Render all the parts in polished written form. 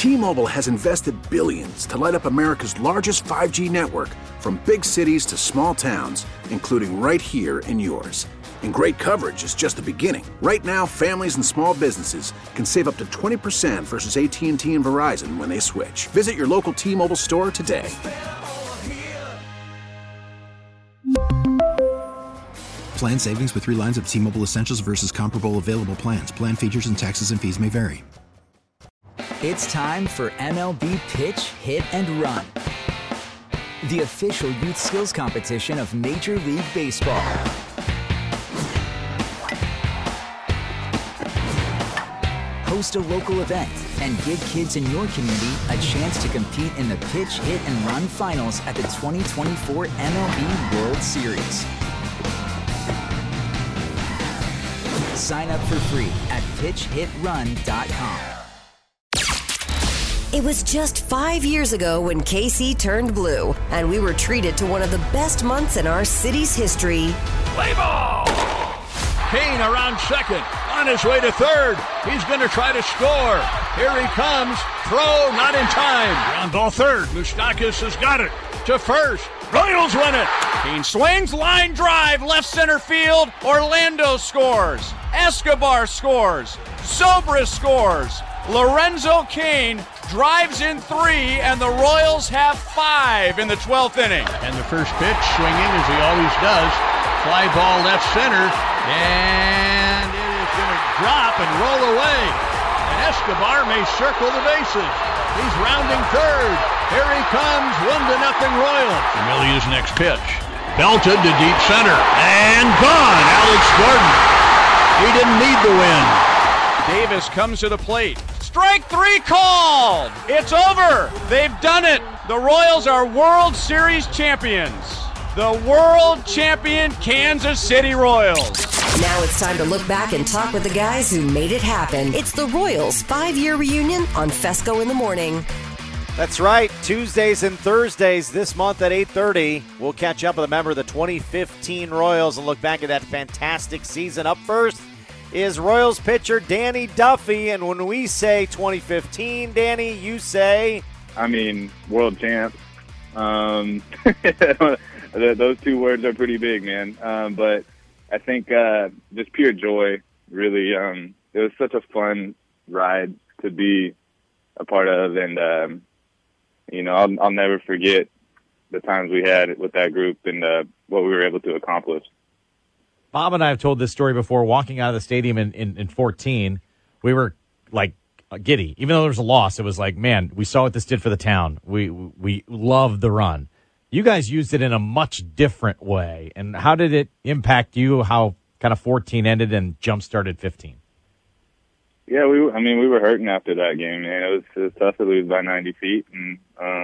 T-Mobile has invested billions to light up America's largest 5G network, from big cities to small towns, including right here in yours. And great coverage is just the beginning. Right now, families and small businesses can save up to 20% versus AT&T and Verizon when they switch. Visit your local T-Mobile store today. Plan savings with 3 lines of T-Mobile Essentials versus comparable available plans. Plan features and taxes and fees may vary. It's time for MLB Pitch, Hit, and Run, the official youth skills competition of Major League Baseball. Host a local event and give kids in your community a chance to compete in the Pitch, Hit, and Run finals at the 2024 MLB World Series. Sign up for free at pitchhitrun.com. It was just 5 years ago when KC turned blue, and we were treated to one of the best months in our city's history. Play ball! Kane around second, on his way to third. He's going to try to score. Here he comes. Throw, not in time. Ground ball third. Moustakas has got it. To first. Royals win it. Kane swings, line drive, left center field. Orlando scores. Escobar scores. Sobris scores. Lorenzo Cain drives in 3, and the Royals have 5 in the 12th inning. And the first pitch, swinging as he always does. Fly ball left center, and it is going to drop and roll away. And Escobar may circle the bases. He's rounding third. Here he comes, 1-0 Royals. Amelia's next pitch. Belted to deep center, and gone. Alex Gordon. He didn't need the win. Davis comes to the plate. Strike 3 called. It's over. They've done it. The Royals are World Series champions. The world champion Kansas City Royals. Now it's time to look back and talk with the guys who made it happen. It's the Royals' 5-year reunion on Fesco in the Morning. That's right. Tuesdays and Thursdays this month at 8:30. We'll catch up with a member of the 2015 Royals and look back at that fantastic season. Up first is Royals pitcher Danny Duffy. And when we say 2015, Danny, you say? I mean, world champs. Those 2 words are pretty big, man. But I think just pure joy, really. It was such a fun ride to be a part of. And, I'll never forget the times we had with that group and what we were able to accomplish. Bob and I have told this story before. Walking out of the stadium in 14, we were like giddy. Even though there was a loss, it was like, man, we saw what this did for the town. We loved the run. You guys used it in a much different way. And how did it impact you, how kind of 14 ended and jump-started 15? Yeah, we were hurting after that game, man. It was tough to lose by 90 feet. And,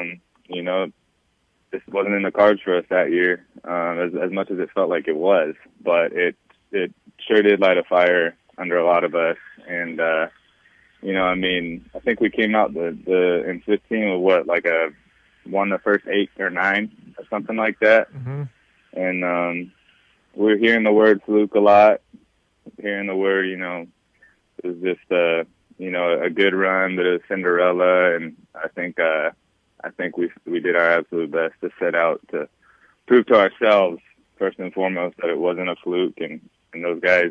this wasn't in the cards for us that year, as much as it felt like it was. But it sure did light a fire under a lot of us. And, I think we came out in 15 with won the first 8 or 9 or something like that. Mm-hmm. And we were hearing the word fluke a lot, hearing the word, it was just, a good run, but it was Cinderella. And I think we did our absolute best to set out to prove to ourselves, first and foremost, that it wasn't a fluke. And those guys,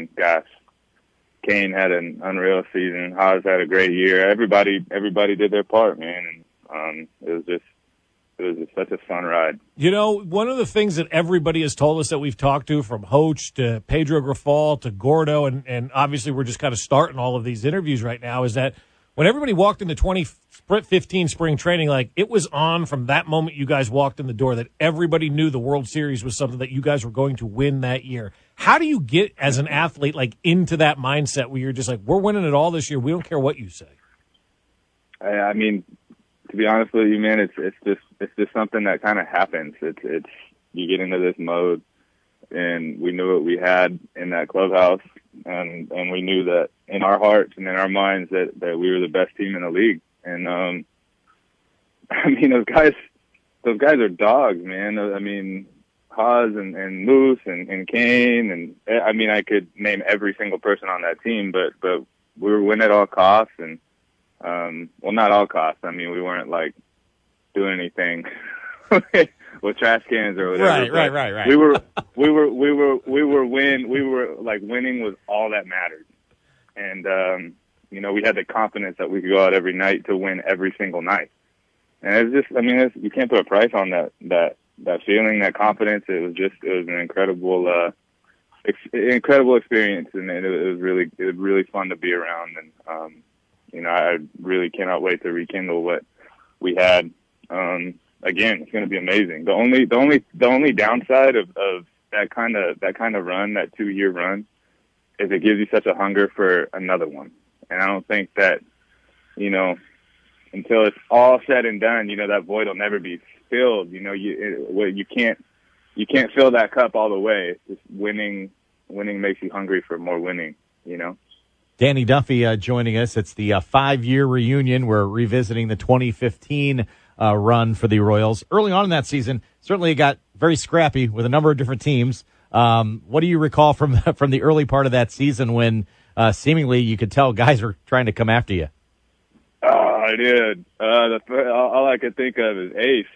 Kane had an unreal season. Haas had a great year. Everybody did their part, man. And it was just such a fun ride. One of the things that everybody has told us that we've talked to, from Hoach to Pedro Grifol to Gordo, and obviously we're just kind of starting all of these interviews right now, is that when everybody walked into 2015 spring training, it was on from that moment you guys walked in the door that everybody knew the World Series was something that you guys were going to win that year. How do you get, as an athlete, into that mindset where you're just we're winning it all this year, we don't care what you say? To be honest with you, man, it's just something that kind of happens. It's you get into this mode, and we knew what we had in that clubhouse, and we knew that in our hearts and in our minds that we were the best team in the league. And those guys are dogs, man. Haas and Moose and Kane, and I could name every single person on that team, but we were winning at all costs, and well, not all costs. I mean, we weren't like doing anything with trash cans or whatever. Right. We were winning was all that mattered. And, we had the confidence that we could go out every night to win every single night. And it's just, I mean, you can't put a price on that feeling, that confidence. It was an incredible, incredible experience. And it was really fun to be around. And, I really cannot wait to rekindle what we had. Again, it's going to be amazing. The only downside of that kind of run, that 2-year run, is it gives you such a hunger for another one. And I don't think that, until it's all said and done, that void will never be filled. You can't fill that cup all the way. It's just winning makes you hungry for more winning, Danny Duffy joining us. It's the 5-year reunion. We're revisiting the 2015 run for the Royals. Early on in that season, certainly it got very scrappy with a number of different teams. What do you recall from the early part of that season when seemingly you could tell guys were trying to come after you? Oh, I did. All I could think of is Ace.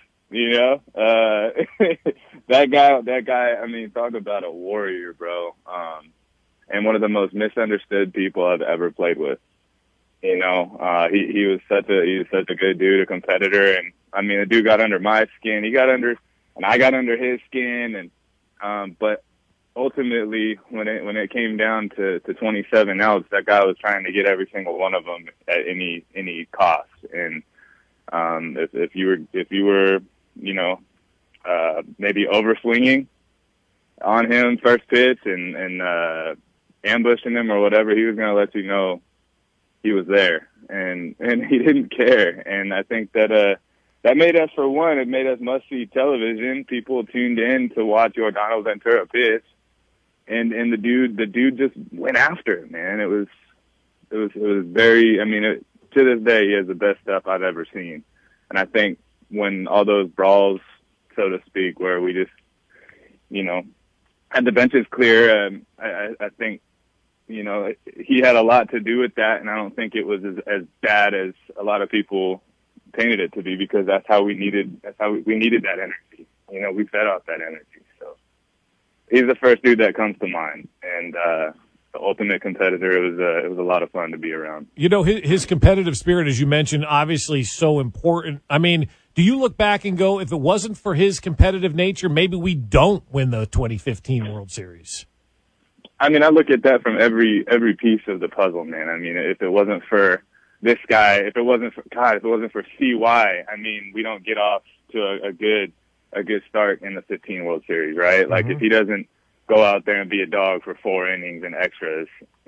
That guy. I mean, talk about a warrior, bro. And one of the most misunderstood people I've ever played with. He was such a good dude, a competitor, and I mean, the dude got under my skin. And I got under his skin, and but ultimately, when it came down to 27 outs, that guy was trying to get every single one of them at any cost. And if you were maybe overswinging on him first pitch and ambushing him or whatever, he was going to let you know he was there, and he didn't care. And I think that made us, for one, it made us must-see television. People tuned in to watch Yordano Ventura pitch, and the dude just went after it, man. It was very. I mean, to this day, he has the best stuff I've ever seen. And I think when all those brawls, so to speak, where we just, had the benches clear, I think, he had a lot to do with that, and I don't think it was as bad as a lot of people painted it to be, because that's how we needed that energy. We fed off that energy. So he's the first dude that comes to mind, and the ultimate competitor. It was a lot of fun to be around. His competitive spirit, as you mentioned, obviously so important. I mean, do you look back and go, if it wasn't for his competitive nature, maybe we don't win the 2015 World Series? I mean, I look at that from every piece of the puzzle, man. I mean, if it wasn't for this guy, if it wasn't for CY, I mean, we don't get off to a good start in the 15 World Series, right? Mm-hmm. Like, if he doesn't go out there and be a dog for 4 innings and extras,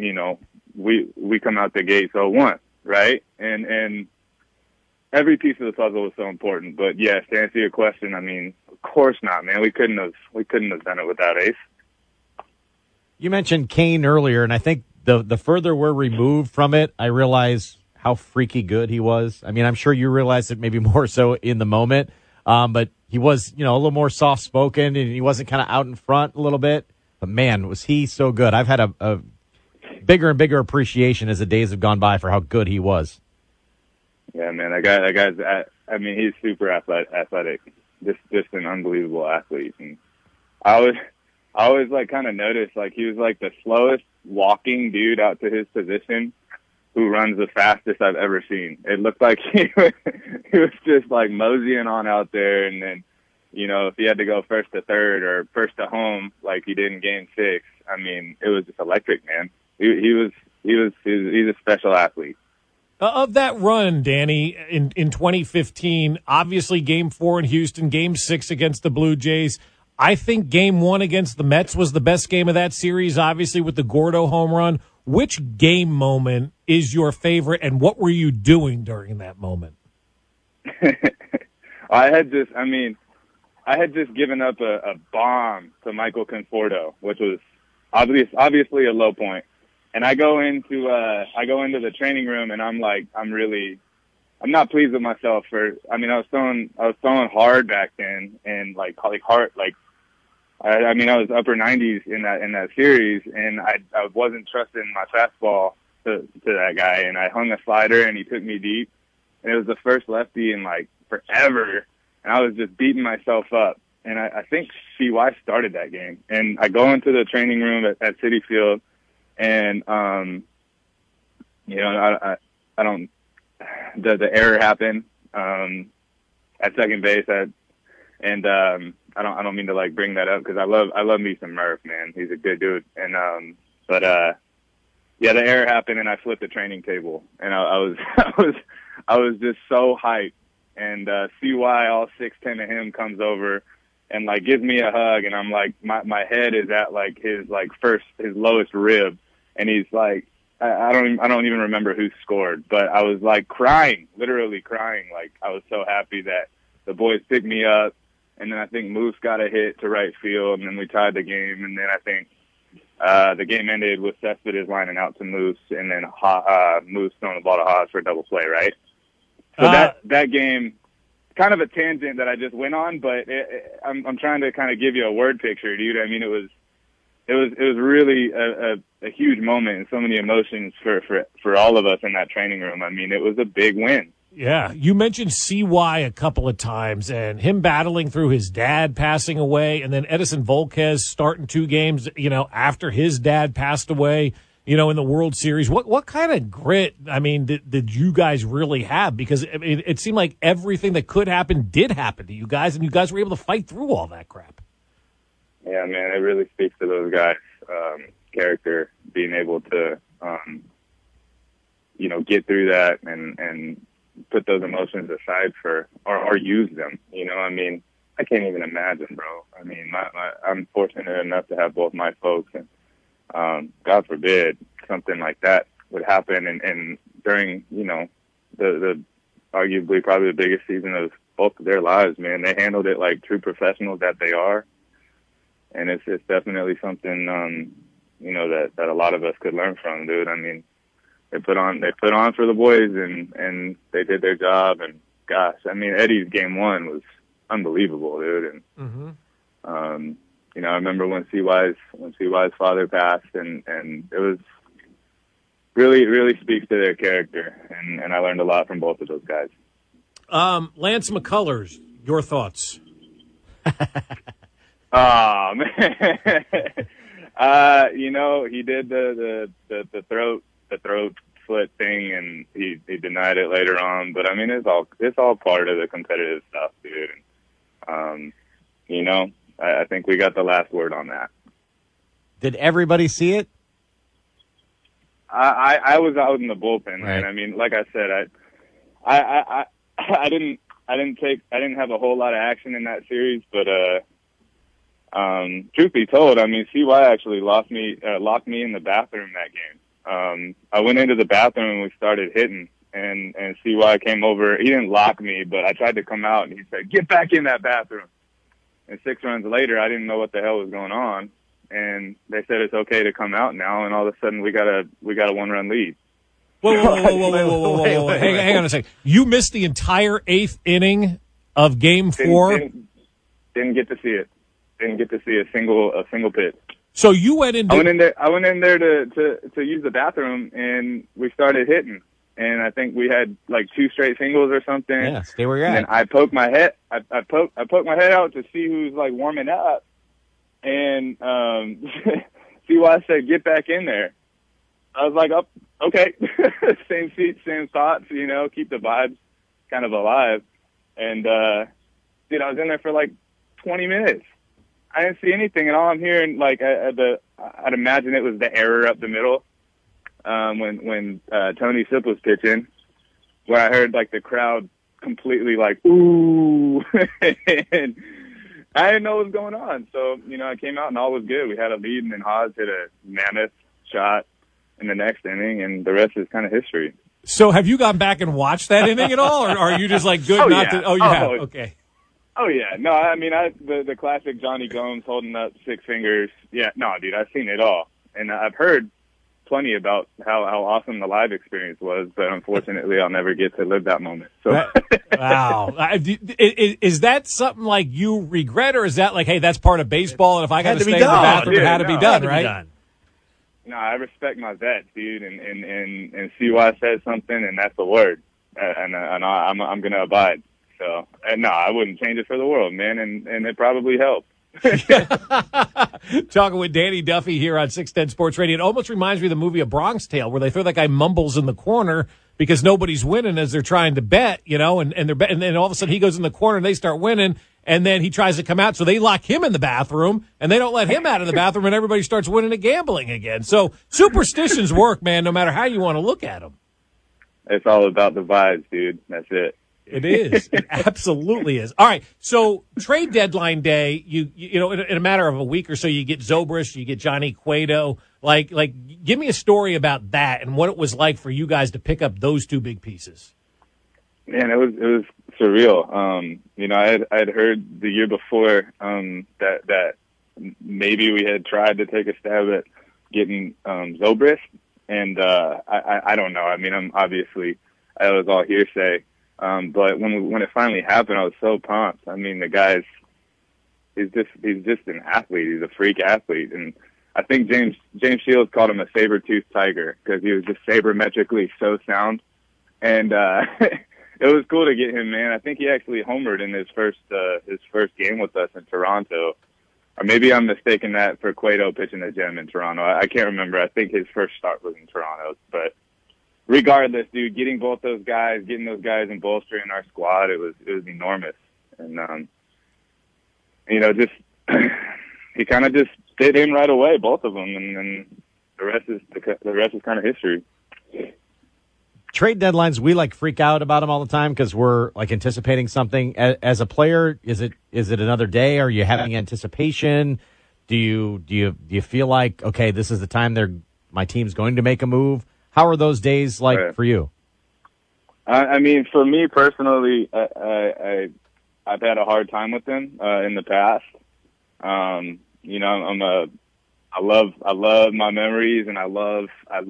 we come out the gate 0-1, right? And every piece of the puzzle was so important. But yes, to answer your question, I mean, of course not, man. We couldn't have done it without Ace. You mentioned Kane earlier, and I think the further we're removed from it, I realize how freaky good he was. I mean, I'm sure you realize it maybe more so in the moment, but he was, a little more soft-spoken, and he wasn't kind of out in front a little bit. But, man, was he so good. I've had a bigger and bigger appreciation as the days have gone by for how good he was. Yeah, man, that guy's, I mean, he's super athletic, just an unbelievable athlete. And I always like kind of noticed, like, he was like the slowest walking dude out to his position who runs the fastest I've ever seen. It looked like he was just like moseying on out there. And then, if he had to go first to third or first to home, like he did in Game 6, I mean, it was just electric, man. He's a special athlete. Of that run, Danny, in 2015, obviously Game 4 in Houston, Game 6 against the Blue Jays. I think Game 1 against the Mets was the best game of that series, obviously with the Gordo home run. Which game moment is your favorite, and what were you doing during that moment? I had just given up a bomb to Michael Conforto, which was obviously a low point. And I go into the training room, and I'm not pleased with myself I was throwing hard back then, and like hard, like, I was upper 90s in that series, and I wasn't trusting my fastball to that guy, and I hung a slider, and he took me deep. And it was the first lefty in, like, forever, and I was just beating myself up. And I think CY started that game. And I go into the training room at Citi Field, and, you know, I don't – the error happened at second base. I don't mean to, like, bring that up because I love me some Murph, man. He's a good dude. And yeah, the error happened, and I flipped the training table. And I was just so hyped. And CY, all 6'10" of him, comes over and, like, gives me a hug, and I'm like, my head is at, like, his lowest rib, and he's like, I don't even remember who scored, but I was, like, crying, literally crying. Like, I was so happy that the boys picked me up, and then I think Moose got a hit to right field, and then we tied the game, and then I think the game ended with Cespedes lining out to Moose, and then Moose throwing the ball to Haas for a double play, right? So that game, kind of a tangent that I just went on, but I'm trying to kind of give you a word picture, dude. I mean, it was really a huge moment and so many emotions for all of us in that training room. I mean, it was a big win. Yeah, you mentioned CY a couple of times and him battling through his dad passing away, and then Edison Volquez starting 2 games, you know, after his dad passed away, you know, in the World Series. What kind of grit, I mean, did you guys really have? Because I mean, it seemed like everything that could happen did happen to you guys, and you guys were able to fight through all that crap. Yeah, man, it really speaks to those guys' character, being able to, you know, get through that and put those emotions aside or use them. You know, I mean, I can't even imagine, bro. I mean, I'm fortunate enough to have both my folks, and God forbid something like that would happen. And during, you know, the arguably probably the biggest season of both of their lives, man, they handled it like true professionals that they are. And it's definitely something, you know, that a lot of us could learn from, dude. I mean, they put on for the boys, and they did their job. And gosh, I mean, Eddie's game 1 was unbelievable, dude. And you know, I remember when CY's father passed, and it was really speaks to their character, and I learned a lot from both of those guys. Lance McCullers, your thoughts? Oh man, you know, he did the throat slit thing, and he denied it later on. But I mean, it's all part of the competitive stuff, dude. And you know, I think we got the last word on that. Did everybody see it? I was out in the bullpen, right. Man. I mean, like I said, I didn't have a whole lot of action in that series, but truth be told, I mean, CY actually locked me in the bathroom that game. I went into the bathroom and we started hitting, and CY came over. He didn't lock me, but I tried to come out, and he said, "Get back in that bathroom." And 6 runs later, I didn't know what the hell was going on, and they said it's okay to come out now. And all of a sudden, we got a 1-run lead. Whoa. Hang on a second. You missed the entire 8th inning of Game 4. Didn't get to see it. Didn't get to see a single pitch. So you went in. I went in there to use the bathroom, and we started hitting. And I think we had like 2 straight singles or something. Yeah, stay where you're at. And I poked my head. I poked my head out to see who's like warming up. And CY said, "Get back in there." I was like, "Oh, okay." Same seat, same thoughts. You know, keep the vibes kind of alive. And dude, I was in there for like 20 minutes. I didn't see anything, and all I'm hearing, like, I'd imagine it was the error up the middle when Tony Sipp was pitching, where I heard, like, the crowd completely, like, ooh, and I didn't know what was going on. So, you know, I came out, and all was good. We had a lead, and then Haas hit a mammoth shot in the next inning, and the rest is kind of history. So have you gone back and watched that inning at all, or are you just, like, good not to – oh, you have? Okay. Oh, yeah. No, I mean, the classic Johnny Gomes holding up 6 fingers. Yeah, no, dude, I've seen it all. And I've heard plenty about how awesome the live experience was, but unfortunately I'll never get to live that moment. So, wow. Is that something like you regret, or is that like, hey, that's part of baseball, and if I got to stay in the bathroom, it had to be done, right? No, I respect my vets, dude, and CY said something, and that's the word, and I'm gonna abide. So, no, I wouldn't change it for the world, man, and it probably helped. Talking with Danny Duffy here on 610 Sports Radio. It almost reminds me of the movie A Bronx Tale, where they throw that guy Mumbles in the corner because nobody's winning as they're trying to bet, and then all of a sudden he goes in the corner and they start winning. And then he tries to come out, so they lock him in the bathroom, and they don't let him out of the bathroom, and everybody starts winning at gambling again. So superstitions work, man, no matter how you want to look at them. It's all about the vibes, dude. That's it. It is. It absolutely is. All right, so trade deadline day, you know, in a matter of a week or so, you get Zobrist, you get Johnny Cueto. Like, give me a story about that and what it was like for you guys to pick up those two big pieces. Man, it was surreal. You know, I had heard the year before that maybe we had tried to take a stab at getting Zobrist, and I don't know. I mean, it was all hearsay. But when it finally happened, I was so pumped. I mean, the guy's he's just an athlete. He's a freak athlete, and I think James Shields called him a saber-toothed tiger because he was just sabermetrically so sound, and it was cool to get him, man. I think he actually homered in his first game with us in Toronto. Or maybe I'm mistaking that for Cueto pitching the gem in Toronto. I can't remember. I think his first start was in Toronto. But regardless, dude, getting those guys and bolstering our squad, it was enormous. And you know, just he kind of just fit in right away, both of them, and the rest is kind of history. Trade deadlines, we freak out about them all the time because we're anticipating something. As a player, is it another day? Are you having anticipation? Do you feel like, okay, this is the time my team's going to make a move? How are those days for you? I mean, for me personally, I've had a hard time with them in the past. You know, I love my memories, and I love.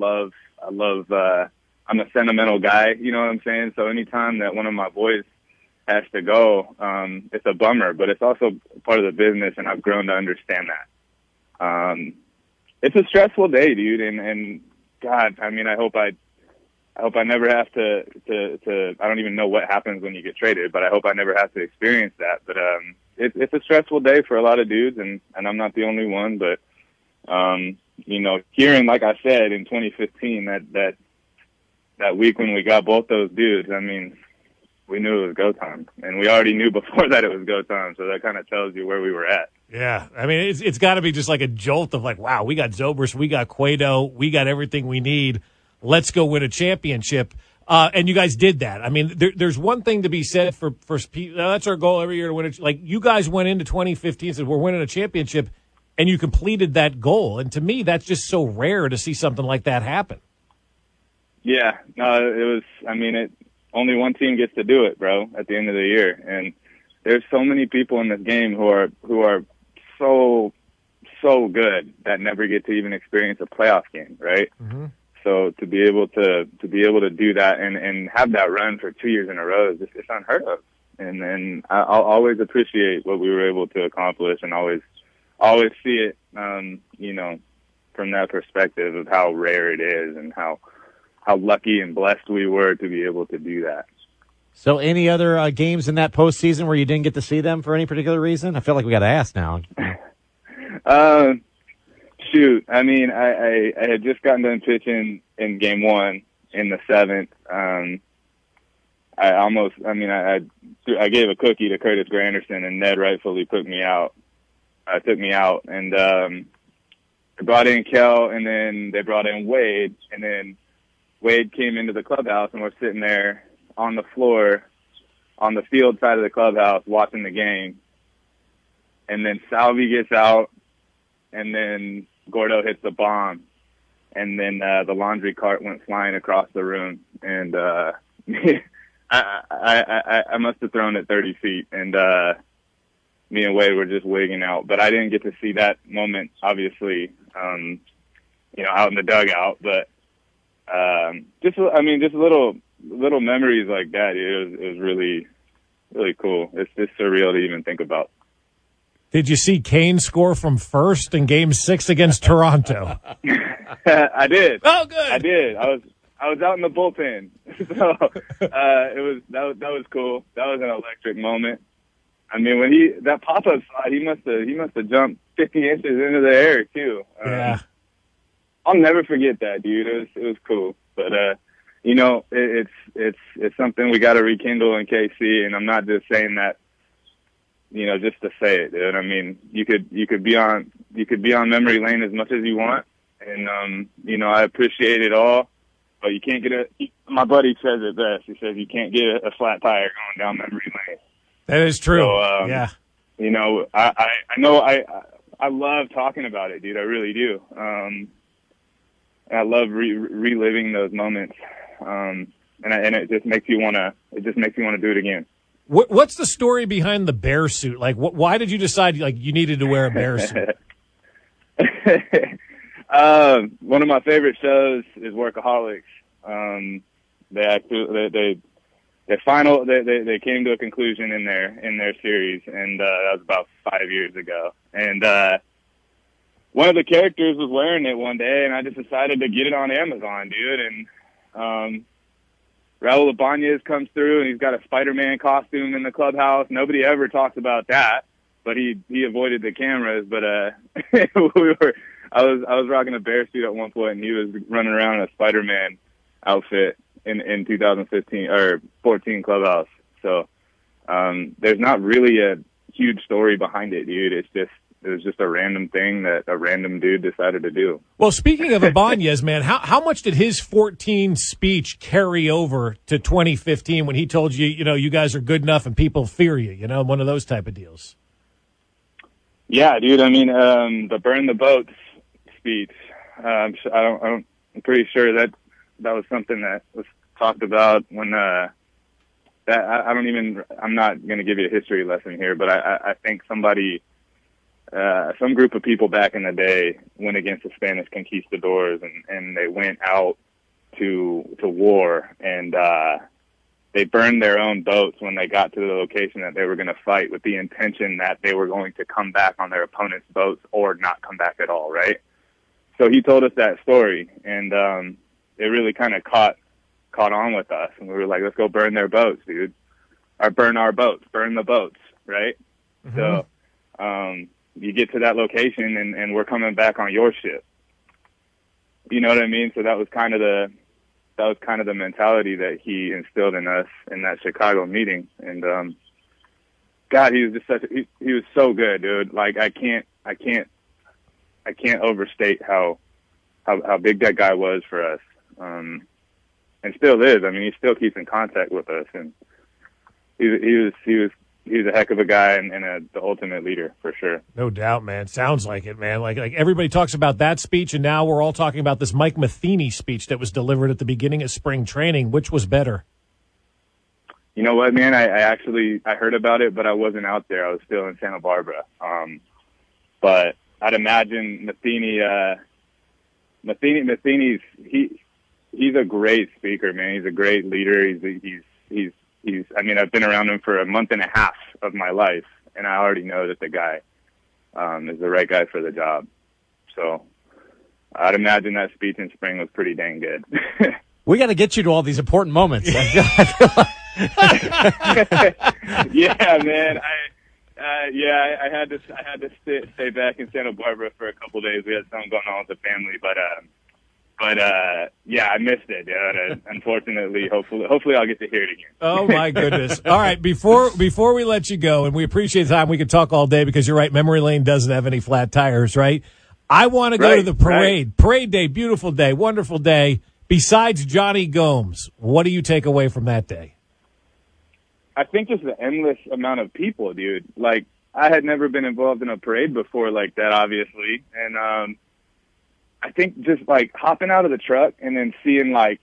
I'm a sentimental guy, you know what I'm saying? So anytime that one of my boys has to go, it's a bummer, but it's also part of the business, and I've grown to understand that. It's a stressful day, dude, and God, I mean, I hope I never have to I don't even know what happens when you get traded, but I hope I never have to experience that. But it's a stressful day for a lot of dudes, and I'm not the only one, but you know, hearing, like I said, in 2015 that week when we got both those dudes, I mean, we knew it was go time, and we already knew before that it was go time. So that kind of tells you where we were at. Yeah, I mean, it's got to be just like a jolt of wow, we got Zobrist, we got Cueto, we got everything we need. Let's go win a championship. And you guys did that. I mean, there's one thing to be said for that's our goal every year to win it. Like, you guys went into 2015 and said, we're winning a championship, and you completed that goal. And to me, that's just so rare to see something like that happen. Yeah, no, it was, I mean, only one team gets to do it, bro, at the end of the year. And there's so many people in this game who are so good that never get to even experience a playoff game, right? Mm-hmm. So to be able to do that and have that run for 2 years in a row it's unheard of. And I'll always appreciate what we were able to accomplish, and always see it, you know, from that perspective of how rare it is and how lucky and blessed we were to be able to do that. So any other games in that postseason where you didn't get to see them for any particular reason? I feel like we got to ask now. Shoot, I mean, I had just gotten done pitching in game one in the seventh. I gave a cookie to Curtis Granderson, and Ned rightfully took me out, and they brought in Kel, and then they brought in Wade, and then Wade came into the clubhouse, and we're sitting there on the floor on the field side of the clubhouse watching the game. And then Salvi gets out, and then Gordo hits the bomb, and then the laundry cart went flying across the room. And I must have thrown it 30 feet, and me and Wade were just wigging out. But I didn't get to see that moment, obviously, you know, out in the dugout. But just little memories like that. It was really, really cool. It's just surreal to even think about. Did you see Kane score from first in Game 6 against Toronto? I did. Oh, good. I did. I was out in the bullpen, so that was cool. That was an electric moment. I mean, when that pop-up slide, he must have jumped 50 inches into the air too. Yeah. I'll never forget that, dude. It was cool, but you know, it's something we got to rekindle in KC, and I'm not just saying that, you know, just to say it, dude. I mean, you could be on memory lane as much as you want, and you know, I appreciate it all, but you can't get my buddy says it best. He says you can't get a flat tire going down memory lane. That is true. So, yeah. You know, I know I love talking about it, dude. I really do. And I love reliving those moments. And it just makes you want to do it again. What's the story behind the bear suit? Like, why did you decide like you needed to wear a bear suit? One of my favorite shows is Workaholics. They came to a conclusion in their series, and that was about 5 years ago. And one of the characters was wearing it one day, and I just decided to get it on Amazon, dude. And Raul Ibanez comes through, and he's got a Spider-Man costume in the clubhouse. Nobody ever talks about that, but he avoided the cameras. But I was rocking a bear suit at one point, and he was running around in a Spider-Man outfit in 2015 or 14 clubhouse. So there's not really a huge story behind it, dude. It was just a random thing that a random dude decided to do. Well, speaking of Ibanez, man, how much did his 14 speech carry over to 2015 when he told you, you know, you guys are good enough and people fear you, you know, one of those type of deals? Yeah, dude. I mean, the burn the boats speech. I'm pretty sure that was something that was talked about when I'm not going to give you a history lesson here, but I think some group of people back in the day went against the Spanish conquistadors and they went out to war, and they burned their own boats when they got to the location that they were going to fight, with the intention that they were going to come back on their opponent's boats or not come back at all, right? So he told us that story, and it really kind of caught on with us, and we were like, let's go burn their boats, dude. Or burn our boats, burn the boats, right? Mm-hmm. So you get to that location, and we're coming back on your ship. You know what I mean? So that was kind of the mentality that he instilled in us in that Chicago meeting. And God, he was just he was so good, dude. Like I can't overstate how big that guy was for us. And still is. I mean, he still keeps in contact with us, and he was a heck of a guy and the ultimate leader for sure. No doubt, man. Sounds like it, man. Like everybody talks about that speech, and now we're all talking about this Mike Matheny speech that was delivered at the beginning of spring training. Which was better? You know what, man? I heard about it, but I wasn't out there. I was still in Santa Barbara. But I'd imagine Matheny's he's a great speaker, man. He's a great leader. He's I mean, I've been around him for a month and a half of my life, and I already know that the guy is the right guy for the job. So I'd imagine that speech in spring was pretty dang good. We got to get you to all these important moments. Yeah, man. I had to stay back in Santa Barbara for a couple of days. We had something going on with the family, but yeah, I missed it, dude. Unfortunately, hopefully I'll get to hear it again. Oh my goodness! All right, before we let you go, and we appreciate the time, we could talk all day because you're right. Memory lane doesn't have any flat tires, right? I want to go to the parade. Right. Parade day, beautiful day, wonderful day. Besides Johnny Gomes, what do you take away from that day? I think just the endless amount of people, dude. Like, I had never been involved in a parade before like that, obviously, and I think just like hopping out of the truck and then seeing like,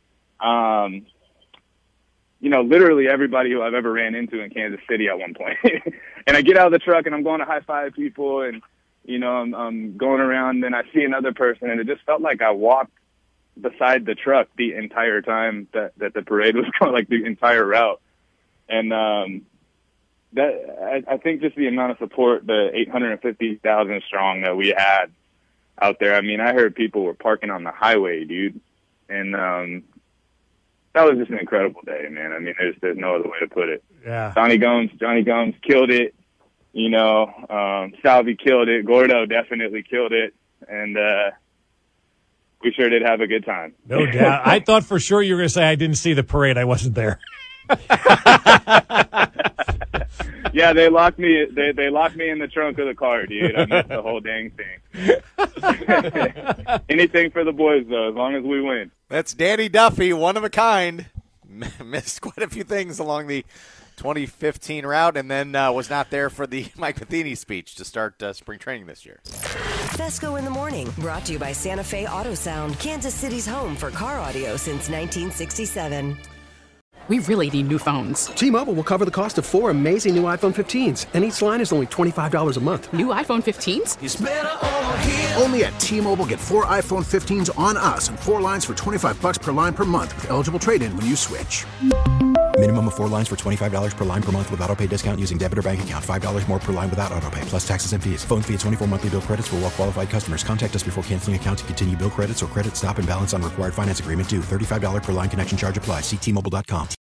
literally everybody who I've ever ran into in Kansas City at one point. And I get out of the truck and I'm going to high five people, and, I'm going around and I see another person, and it just felt like I walked beside the truck the entire time that the parade was going, like the entire route. And, I think just the amount of support, the 850,000 strong that we had, out there. I mean, I heard people were parking on the highway, dude. And that was just an incredible day, man. I mean, there's no other way to put it. Yeah. Johnny Gomes killed it. You know, Salvi killed it. Gordo definitely killed it. And we sure did have a good time. No doubt. I thought for sure you were going to say I didn't see the parade. I wasn't there. Yeah, they locked me. They locked me in the trunk of the car, dude. I missed the whole dang thing. Anything for the boys, though, as long as we win. That's Danny Duffy, one of a kind. Missed quite a few things along the 2015 route, and then was not there for the Mike Matheny speech to start spring training this year. Fesco in the Morning, brought to you by Santa Fe Auto Sound, Kansas City's home for car audio since 1967. We really need new phones. T-Mobile will cover the cost of 4 amazing new iPhone 15s, and each line is only $25 a month. New iPhone 15s? It's better over here. Only at T-Mobile, get 4 iPhone 15s on us and 4 lines for $25 per line per month with eligible trade-in when you switch. Minimum of 4 lines for $25 per line per month with autopay discount using debit or bank account. $5 more per line without autopay, plus taxes and fees. Phone fee at 24 monthly bill credits for well-qualified customers. Contact us before canceling account to continue bill credits or credit stop and balance on required finance agreement due. $35 per line connection charge applies. See T-Mobile.com.